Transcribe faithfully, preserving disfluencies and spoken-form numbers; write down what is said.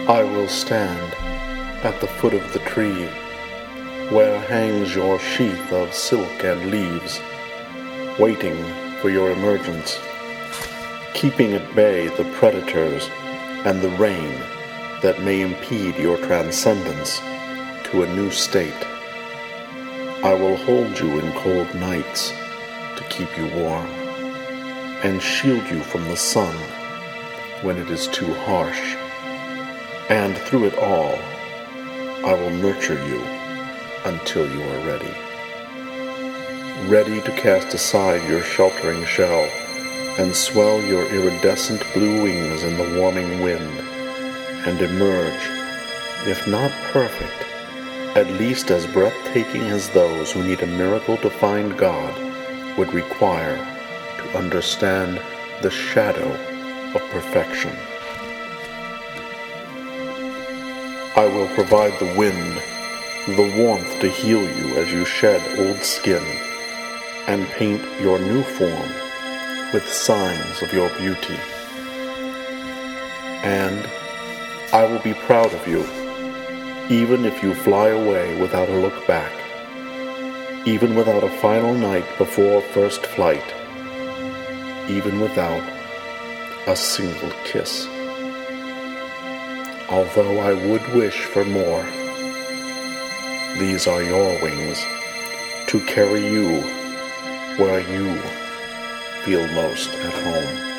I will stand at the foot of the tree, where hangs your sheath of silk and leaves, waiting for your emergence, keeping at bay the predators and the rain that may impede your transcendence to a new state. I will hold you in cold nights to keep you warm, and shield you from the sun when it is too harsh. And through it all, I will nurture you until you are ready. Ready to cast aside your sheltering shell and swell your iridescent blue wings in the warming wind, and emerge, if not perfect, at least as breathtaking as those who need a miracle to find God would require to understand the shadow of perfection. I will provide the wind, the warmth to heal you as you shed old skin, and paint your new form with signs of your beauty. And I will be proud of you, even if you fly away without a look back, even without a final night before first flight, even without a single kiss. Although I would wish for more, these are your wings to carry you where you feel most at home.